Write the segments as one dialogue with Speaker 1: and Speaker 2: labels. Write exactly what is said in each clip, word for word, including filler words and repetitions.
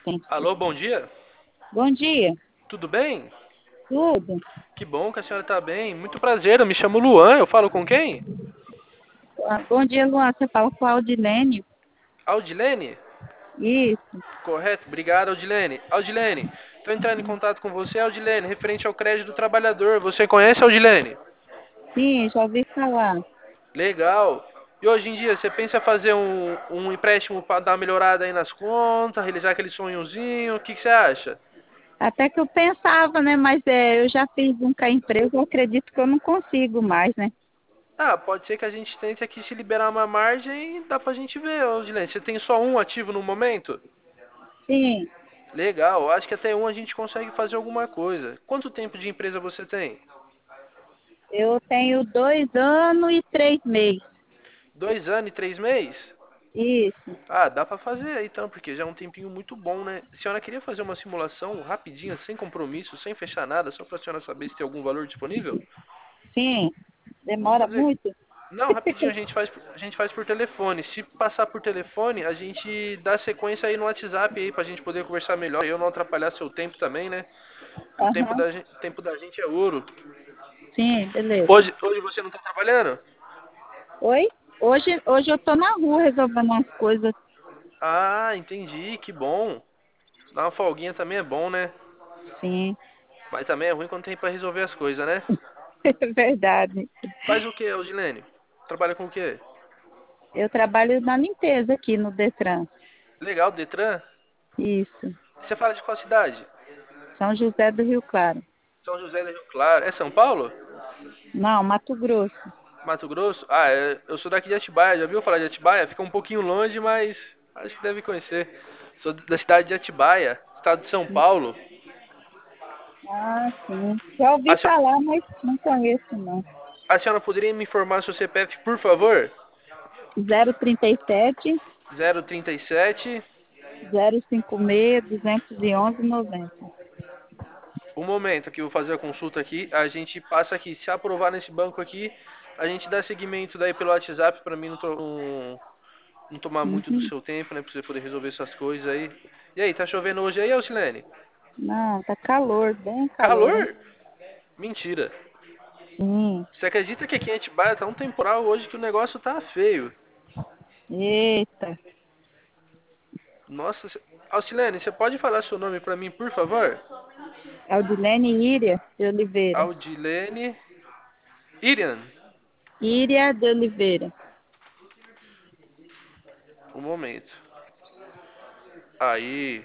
Speaker 1: Alô, bom dia.
Speaker 2: Bom dia,
Speaker 1: Tudo bem?
Speaker 2: tudo?
Speaker 1: Que bom que a senhora está bem. Muito prazer, eu me chamo Luan. Eu falo com quem?
Speaker 2: Ah, bom dia, Luan. Você fala com a Aldilene?
Speaker 1: Aldilene?
Speaker 2: Isso,
Speaker 1: Correto, obrigado, Aldilene. Aldilene, estou entrando em contato com você, Aldilene, referente ao crédito do trabalhador. Você conhece, Aldilene?
Speaker 2: sim, já ouvi falar.
Speaker 1: Legal. E hoje em dia, você pensa fazer um, um empréstimo para dar uma melhorada aí nas contas, realizar aquele sonhozinho? O que, que você acha?
Speaker 2: Até que eu pensava, né? Mas é, eu já fiz um com a empresa, eu acredito que eu não consigo mais, né?
Speaker 1: Ah, pode ser que a gente tente aqui se liberar uma margem e dá pra gente ver, Aldilene. Você tem só um ativo no momento?
Speaker 2: Sim,
Speaker 1: Legal, acho que até um a gente consegue fazer alguma coisa. Quanto tempo de empresa você tem?
Speaker 2: eu tenho dois anos e três meses.
Speaker 1: Dois anos e três meses?
Speaker 2: Isso.
Speaker 1: Ah, dá pra fazer aí então, porque já é um tempinho muito bom, né? A senhora queria fazer uma simulação rapidinha, sem compromisso, sem fechar nada, só pra senhora saber se tem algum valor disponível?
Speaker 2: Sim,
Speaker 1: Vamos
Speaker 2: demora
Speaker 1: fazer.
Speaker 2: muito?
Speaker 1: Não, rapidinho a gente faz, a gente faz por telefone. Se passar por telefone, a gente dá sequência aí no WhatsApp aí pra gente poder conversar melhor e eu não atrapalhar seu tempo também, né? Que o tempo
Speaker 2: Aham,
Speaker 1: da gente, tempo da gente é ouro.
Speaker 2: sim, beleza.
Speaker 1: Hoje, hoje você não tá trabalhando?
Speaker 2: Oi? Hoje, hoje eu tô na rua resolvendo as coisas.
Speaker 1: Ah, entendi, que bom. Dar uma folguinha também é bom, né?
Speaker 2: Sim,
Speaker 1: Mas também é ruim quando tem pra resolver as coisas, né?
Speaker 2: é verdade.
Speaker 1: Faz o que, Aldilene? Trabalha com o quê?
Speaker 2: Eu trabalho na limpeza aqui no Detran.
Speaker 1: Legal, Detran?
Speaker 2: Isso,
Speaker 1: Você fala de qual cidade?
Speaker 2: São José do Rio Claro.
Speaker 1: São José do Rio Claro. É São Paulo?
Speaker 2: Não, Mato Grosso.
Speaker 1: Mato Grosso? Ah, é- eu sou daqui de Atibaia. Já viu falar de Atibaia? Fica um pouquinho longe, mas acho que deve conhecer. Sou da cidade de Atibaia, estado de São Paulo.
Speaker 2: Ah, sim. Já ouvi
Speaker 1: A, se-
Speaker 2: falar, mas não conheço não.
Speaker 1: a senhora poderia me informar seu C P F, por favor?
Speaker 2: Zero trinta e sete,
Speaker 1: Zero trinta e sete.
Speaker 2: zero cinco seis, duzentos e onze, noventa.
Speaker 1: Um momento que eu vou fazer a consulta aqui, a gente passa aqui, se aprovar nesse banco aqui, a gente dá seguimento daí pelo WhatsApp pra mim não, to- não, não tomar muito do
Speaker 2: Uhum.
Speaker 1: seu tempo, né, pra você poder resolver essas coisas aí. E aí, tá chovendo hoje aí, Alcilene?
Speaker 2: Não, tá calor, bem calor.
Speaker 1: Calor? Mentira.
Speaker 2: Sim.
Speaker 1: Você acredita que aqui em Atibaia tá um temporal hoje que o negócio tá feio?
Speaker 2: Eita.
Speaker 1: Nossa, cê- Alcilene, você pode falar seu nome pra mim, por favor?
Speaker 2: Aldilene Íria de Oliveira.
Speaker 1: Audilene Irian.
Speaker 2: Íria de Oliveira.
Speaker 1: Um momento. Aí,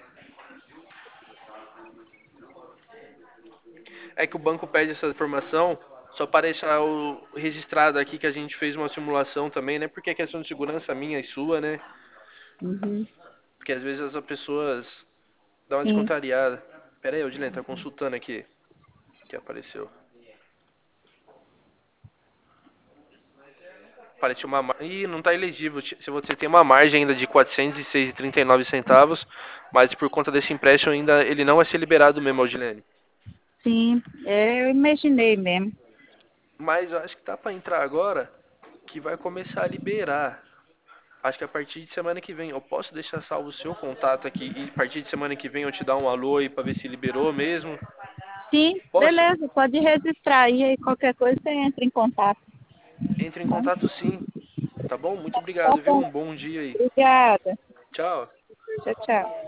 Speaker 1: é que o banco pede essa informação só para deixar o registrado aqui que a gente fez uma simulação também, né? Porque é questão de segurança minha e sua, né?
Speaker 2: Uhum.
Speaker 1: Porque às vezes as pessoas dão uma
Speaker 2: Sim.
Speaker 1: descontrariada. Pera aí, Odilene, tá consultando aqui. Que apareceu. Apareceu uma mar... Ih, não tá elegível. Se você tem uma margem ainda de quatrocentos e seis e trinta e nove centavos, mas por conta desse empréstimo ainda ele não vai ser liberado mesmo, Odilene.
Speaker 2: Sim, é, eu imaginei mesmo.
Speaker 1: Mas eu acho que tá para entrar agora que vai começar a liberar. Acho que a partir de semana que vem eu posso deixar salvo o seu contato aqui e a partir de semana que vem eu te dar um alô aí pra ver se liberou mesmo.
Speaker 2: Sim,
Speaker 1: Posso?
Speaker 2: beleza, pode registrar aí, aí qualquer coisa você entra em contato.
Speaker 1: Entre em
Speaker 2: Tá?
Speaker 1: contato sim, tá bom? Muito
Speaker 2: Tá
Speaker 1: obrigado, viu?
Speaker 2: bom.
Speaker 1: Um bom dia aí.
Speaker 2: Obrigada.
Speaker 1: Tchau.
Speaker 2: Tchau, tchau.